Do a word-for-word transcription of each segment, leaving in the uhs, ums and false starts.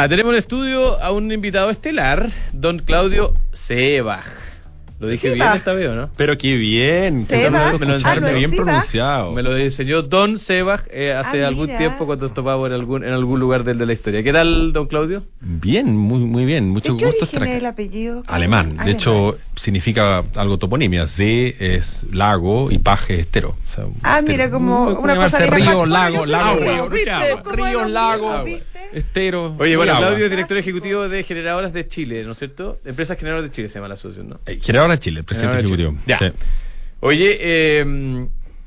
Ya, tenemos en el estudio a un invitado estelar, don Claudio Sebag. Lo dije Sebag. bien esta vez, ¿no? Pero qué bien, qué Sebag. me lo Ah, enseñaron ¿no es bien Sebag? pronunciado. Me lo enseñó don Sebag eh, hace Ah, algún mira. tiempo cuando nos topamos en algún, en algún lugar del de la historia. ¿Qué tal, don Claudio? Bien, muy muy bien, mucho ¿De qué gusto origen estar es el acá. apellido? Alemán, de Alemán. hecho significa algo toponimia. Z es lago y paje es estero. O sea, Ah, estero. mira, como Mm, una llamarse cosa de río, la- lago, Bueno, yo lago, soy río, río, ¿viste? río, Como río, lo lago, mismo, ¿viste? estero. Oye, y bueno, agua. Claudio es director ejecutivo de Generadoras de Chile, ¿no es cierto? Empresas Generadoras de Chile se llama la asociación, ¿no? Eh, Generadora de Chile, el presidente Generadora de ejecutivo. Chile. Ya. Sí. Oye, eh,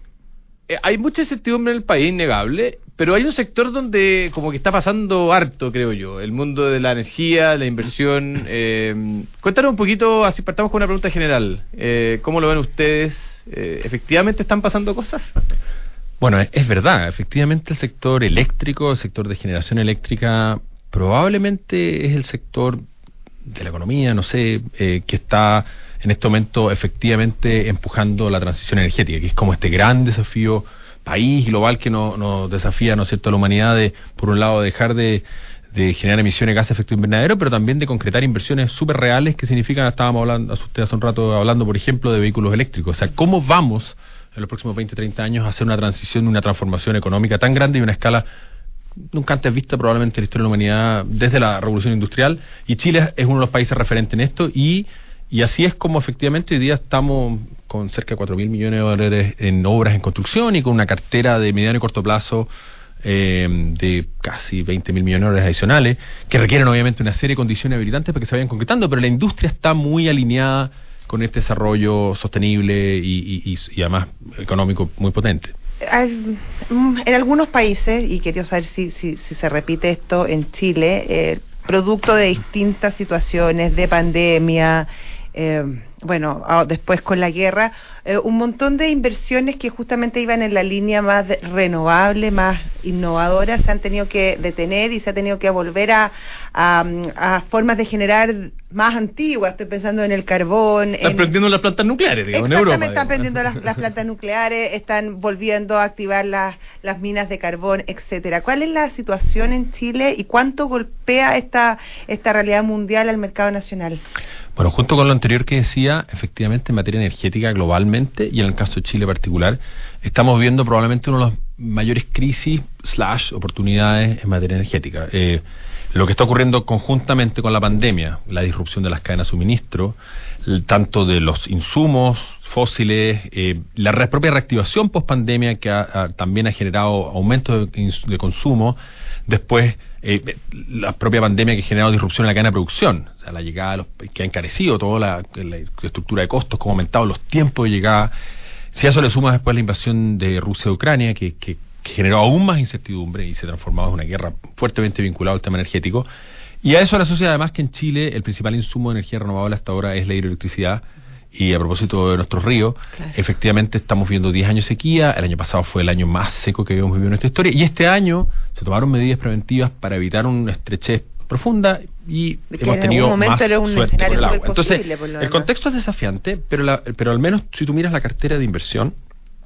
eh, hay mucha incertidumbre en el país, innegable, pero hay un sector donde como que está pasando harto, creo yo, el mundo de la energía, la inversión. Eh, cuéntanos un poquito, así partamos con una pregunta general. Eh, ¿Cómo lo ven ustedes? Eh, ¿Efectivamente están pasando cosas? Bueno, es, es verdad, efectivamente el sector eléctrico, el sector de generación eléctrica, probablemente es el sector de la economía, no sé, eh, que está en este momento efectivamente empujando la transición energética, que es como este gran desafío país global que nos, nos desafía, ¿no es cierto?, a la humanidad de, por un lado, dejar de, de generar emisiones de gases de efecto invernadero, pero también de concretar inversiones súper reales que significan, estábamos hablando, usted hace un rato hablando, por ejemplo, de vehículos eléctricos. O sea, ¿cómo vamos en los próximos veinte, treinta años a hacer una transición, una transformación económica tan grande y una escala nunca antes vista probablemente en la historia de la humanidad desde la revolución industrial? Y Chile es uno de los países referentes en esto, y, y así es como efectivamente hoy día estamos con cerca de cuatro mil millones de dólares en obras en construcción y con una cartera de mediano y corto plazo eh, de casi veinte mil millones de dólares adicionales, que requieren obviamente una serie de condiciones habilitantes para que se vayan concretando, pero la industria está muy alineada con este desarrollo sostenible y, y, y, y además económico muy potente. Hay- En algunos países, y quería saber si, si, si se repite esto en Chile, eh, producto de distintas situaciones de pandemia, eh, bueno, ah, después con la guerra, eh, un montón de inversiones que justamente iban en la línea más de- renovable, más innovadora, se han tenido que detener y se ha tenido que volver a, a, a formas de generar más antiguas. Estoy pensando en el carbón. Están en- prendiendo las plantas nucleares, digamos, en Europa. Exactamente, están digamos. prendiendo las, las plantas nucleares, están volviendo a activar las, las minas de carbón, etcétera. ¿Cuál es la situación en Chile y cuánto golpea esta, esta realidad mundial al mercado nacional? Bueno, junto con lo anterior que decía, efectivamente en materia energética globalmente y en el caso de Chile particular, estamos viendo probablemente una de las mayores crisis slash oportunidades en materia energética. Eh, lo que está ocurriendo conjuntamente con la pandemia, la disrupción de las cadenas de suministro, el, tanto de los insumos fósiles, eh, la re, propia reactivación post pandemia que ha, ha, también ha generado aumento de, de consumo, después eh, la propia pandemia que ha generado disrupción en la cadena de producción, o sea, la llegada, de los, que ha encarecido toda la, la estructura de costos, cómo ha aumentado los tiempos de llegada. Si a eso le sumas después la invasión de Rusia a Ucrania, que, que, que generó aún más incertidumbre y se transformó en una guerra fuertemente vinculada al tema energético, y a eso le asocia además que en Chile el principal insumo de energía renovable hasta ahora es la hidroelectricidad. Y a propósito de nuestros ríos, claro, efectivamente estamos viendo diez años de sequía. El año pasado fue el año más seco que habíamos vivido en nuestra historia, y este año se tomaron medidas preventivas para evitar una estrechez profunda y que hemos tenido más era un suerte con el agua. Entonces, posible, por lo el demás. contexto es desafiante, pero, la, pero al menos si tú miras la cartera de inversión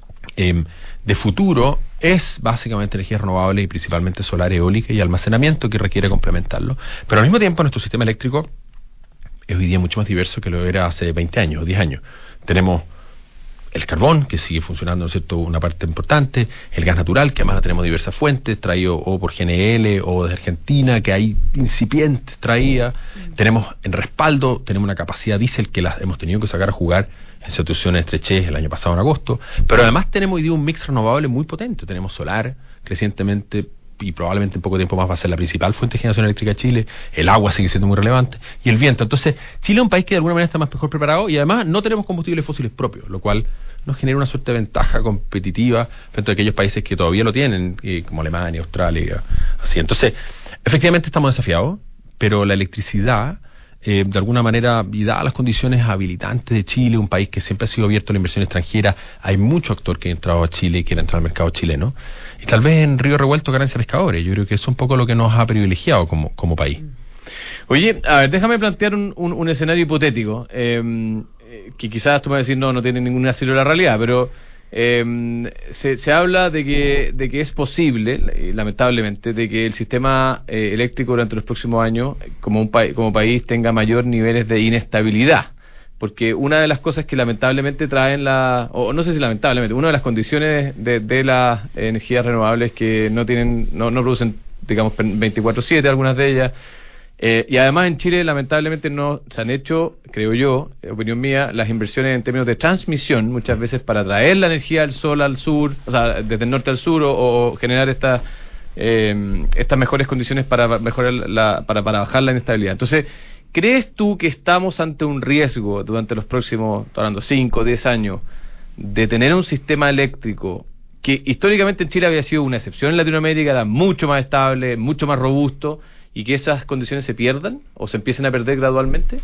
eh, de futuro, es básicamente energía renovable y principalmente solar, eólica y almacenamiento, que requiere complementarlo. Pero al mismo tiempo nuestro sistema eléctrico es hoy día mucho más diverso que lo era hace veinte años o diez años. Tenemos el carbón, que sigue funcionando, ¿no es cierto?, una parte importante, el gas natural, que además tenemos diversas fuentes, traído o por G N L o de Argentina, que hay incipientes traídas. Mm. Tenemos en respaldo, tenemos una capacidad diésel que las hemos tenido que sacar a jugar en situaciones de estrechez el año pasado en agosto, pero además tenemos hoy día un mix renovable muy potente. Tenemos solar, crecientemente, y probablemente en poco tiempo más va a ser la principal fuente de generación eléctrica de Chile. El agua sigue siendo muy relevante, y el viento. Entonces, Chile es un país que de alguna manera está más mejor preparado, y además no tenemos combustibles fósiles propios, lo cual nos genera una suerte de ventaja competitiva frente a aquellos países que todavía lo tienen, eh, como Alemania, Australia, así. Entonces, efectivamente estamos desafiados, pero la electricidad, eh, de alguna manera, y dadas las condiciones habilitantes de Chile, un país que siempre ha sido abierto a la inversión extranjera, hay mucho actor que ha entrado a Chile y quiere entrar al mercado chileno, y tal vez en Río Revuelto ganancia pescadores. Yo creo que eso es un poco lo que nos ha privilegiado como, como país. Oye, a ver, déjame plantear un, un, un escenario hipotético, eh, que quizás tú me vas a decir, no, no tiene ningún asilo de la realidad, pero Eh, se, se habla de que, de que es posible, lamentablemente, de que el sistema eh, eléctrico durante los próximos años, como, un pa- como país, tenga mayor niveles de inestabilidad. Porque una de las cosas que lamentablemente traen la, o no sé si lamentablemente, una de las condiciones de, de las energías renovables que no tienen, no, no producen, digamos, veinticuatro siete algunas de ellas. Eh, y además en Chile lamentablemente no se han hecho, creo yo, opinión mía, las inversiones en términos de transmisión, muchas veces para traer la energía del sol al sur, o sea, desde el norte al sur, o, o generar esta, eh, estas mejores condiciones para mejorar la, para, para bajar la inestabilidad. Entonces, ¿crees tú que estamos ante un riesgo durante los próximos, estoy hablando, cinco o diez años, de tener un sistema eléctrico que históricamente en Chile había sido una excepción en Latinoamérica, era mucho más estable, mucho más robusto, y que esas condiciones se pierdan o se empiecen a perder gradualmente?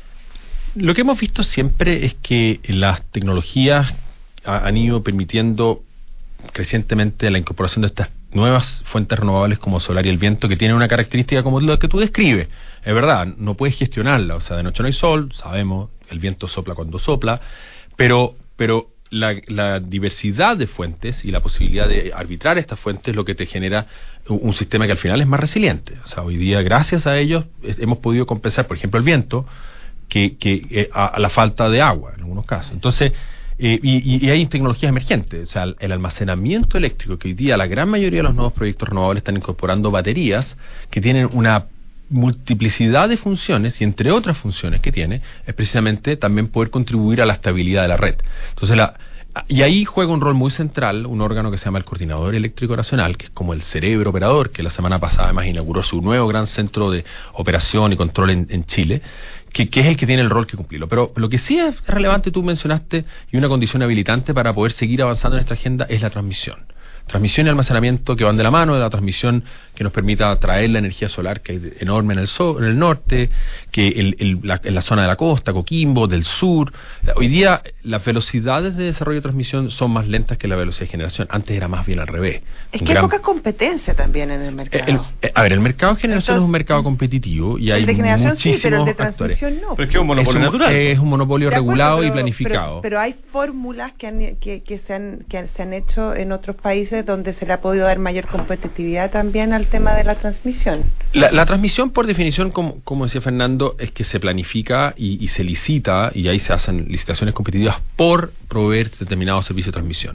Lo que hemos visto siempre es que las tecnologías ha, han ido permitiendo crecientemente la incorporación de estas nuevas fuentes renovables como solar y el viento, que tienen una característica como la que tú describes. Es verdad, no puedes gestionarla, o sea, de noche no hay sol, sabemos, el viento sopla cuando sopla, pero, pero la, la diversidad de fuentes y la posibilidad de arbitrar estas fuentes es lo que te genera un, un sistema que al final es más resiliente. O sea, hoy día, gracias a ellos, es, hemos podido compensar, por ejemplo, el viento, que, que eh, a, a la falta de agua, en algunos casos. Entonces, Eh, y, y hay tecnologías emergentes, o sea, el, el almacenamiento eléctrico, que hoy día la gran mayoría de los nuevos proyectos renovables están incorporando baterías que tienen una multiplicidad de funciones, y entre otras funciones que tiene, es precisamente también poder contribuir a la estabilidad de la red. Entonces, la, y ahí juega un rol muy central un órgano que se llama el Coordinador Eléctrico Nacional, que es como el cerebro operador, que la semana pasada además inauguró su nuevo gran centro de operación y control en, en Chile, que, que es el que tiene el rol que cumplirlo. Pero lo que sí es relevante, tú mencionaste, y una condición habilitante para poder seguir avanzando en esta agenda, es la transmisión. Transmisión y almacenamiento que van de la mano, de la transmisión que nos permita traer la energía solar, que hay enorme en el, so, en el norte, que el, el, la, en la zona de la costa, Coquimbo, del sur. Hoy día las velocidades de desarrollo de transmisión son más lentas que la velocidad de generación. Antes era más bien al revés. Es que gran... hay poca competencia también en el mercado. El, el, a ver, el mercado de generación Entonces, es un mercado competitivo y hay de generación muchísimos sí, pero el de transmisión actores. no. Pero es que es un monopolio es un, natural. Es un monopolio acuerdo, regulado pero, y planificado. Pero, pero hay fórmulas que, han, que, que, se han, que se han hecho en otros países donde se le ha podido dar mayor competitividad también al tema de la transmisión. La, la transmisión, por definición, como, como decía Fernando, es que se planifica y, y se licita, y ahí se hacen licitaciones competitivas por proveer determinados servicios de transmisión.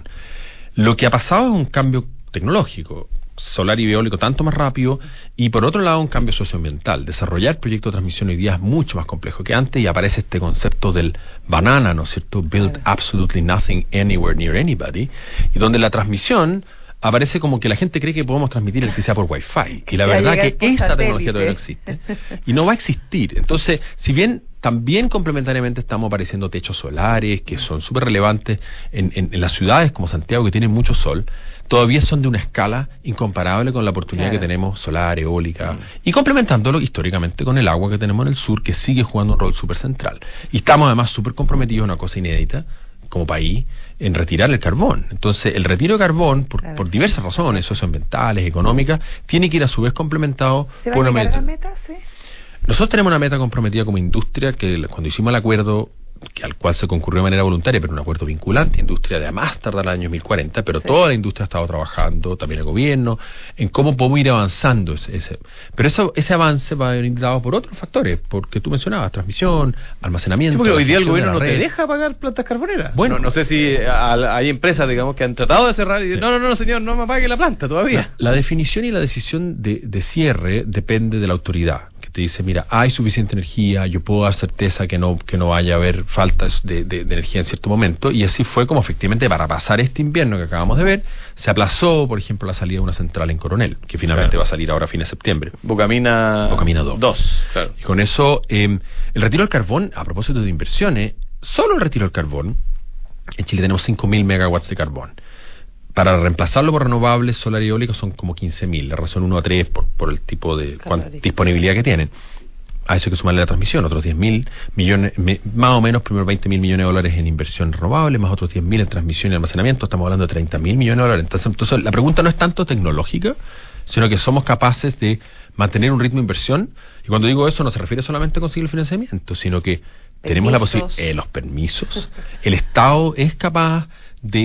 Lo que ha pasado es un cambio tecnológico, solar y eólico tanto más rápido, y por otro lado un cambio socioambiental. Desarrollar proyectos de transmisión hoy día es mucho más complejo que antes, y aparece este concepto del banana, ¿no es cierto? Build absolutely nothing anywhere near anybody, y donde la transmisión aparece como que la gente cree que podemos transmitir el que sea por Wi-Fi, y la verdad que esa tecnología todavía no existe y no va a existir. Entonces, si bien también complementariamente estamos apareciendo techos solares que son súper relevantes en, en, en las ciudades como Santiago, que tienen mucho sol, todavía son de una escala incomparable con la oportunidad claro. que tenemos solar, eólica, mm. y complementándolo históricamente con el agua que tenemos en el sur, que sigue jugando un rol súper central. Y estamos además súper comprometidos a una cosa inédita como país, en retirar el carbón. Entonces, el retiro de carbón, por, claro. por diversas razones, socioambientales, económicas, tiene que ir a su vez complementado ¿Se por va una a meta. La meta sí? Nosotros tenemos una meta comprometida como industria, que cuando hicimos el acuerdo, que al cual se concurrió de manera voluntaria, pero un acuerdo vinculante, industria de a más tardar el año dos mil cuarenta, pero sí. toda la industria ha estado trabajando, también el gobierno, en cómo podemos ir avanzando. Ese, ese. Pero eso, ese avance va a venir dado por otros factores, porque tú mencionabas, transmisión, almacenamiento. Sí, porque hoy día el gobierno de no red. te deja pagar plantas carboneras. Bueno, no, no sé si a, hay empresas, digamos, que han tratado de cerrar y dicen, sí. no, no, no, señor, no me pague la planta todavía. La, la definición y la decisión de, de cierre depende de la autoridad, que te dice, mira, hay suficiente energía, yo puedo dar certeza que no, que no vaya a haber faltas de, de, de energía en cierto momento, y así fue como efectivamente para pasar este invierno que acabamos de ver, se aplazó, por ejemplo, la salida de una central en Coronel, que finalmente claro. va a salir ahora a fines de septiembre. Bocamina... Bocamina dos. dos claro. Y con eso, eh, el retiro del carbón, a propósito de inversiones, solo el retiro del carbón, en Chile tenemos cinco mil megawatts de carbón. Para reemplazarlo por renovables, solar y eólico son como quince mil, la razón uno a tres por, por el tipo de cuan, disponibilidad que tienen. A eso hay que sumarle la transmisión, otros diez mil millones, me, más o menos, primero veinte mil millones de dólares en inversión renovable, más otros diez mil en transmisión y almacenamiento, estamos hablando de treinta mil millones de dólares. Entonces, entonces, la pregunta no es tanto tecnológica, sino que somos capaces de mantener un ritmo de inversión, y cuando digo eso no se refiere solamente a conseguir el financiamiento, sino que permisos. tenemos la posibilidad, eh, los permisos, el Estado es capaz de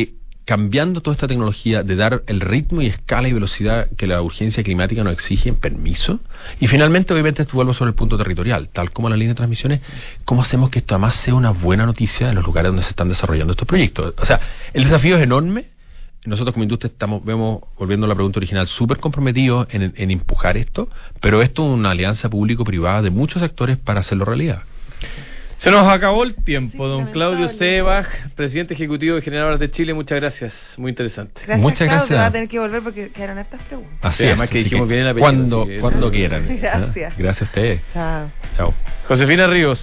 cambiando toda esta tecnología de dar el ritmo y escala y velocidad que la urgencia climática nos exige, permiso. Y finalmente, obviamente, vuelvo sobre el punto territorial, tal como la línea de transmisiones, ¿cómo hacemos que esto además sea una buena noticia en los lugares donde se están desarrollando estos proyectos? O sea, el desafío es enorme. Nosotros como industria estamos, vemos, volviendo a la pregunta original, súper comprometidos en, en empujar esto, pero esto es una alianza público-privada de muchos actores para hacerlo realidad. Se nos acabó el tiempo, Sí, don Claudio lamentable. Sebag, presidente ejecutivo de Generadores de Chile, muchas gracias, muy interesante. Gracias, Muchas Claudio, gracias. va a tener que volver porque quedaron estas preguntas. Así Sí, es, además que así dijimos bien el apellido, cuando, así que eso- cuando quieran. ¿eh? Gracias. Gracias a ustedes. Chao. Chao. Josefina Ríos.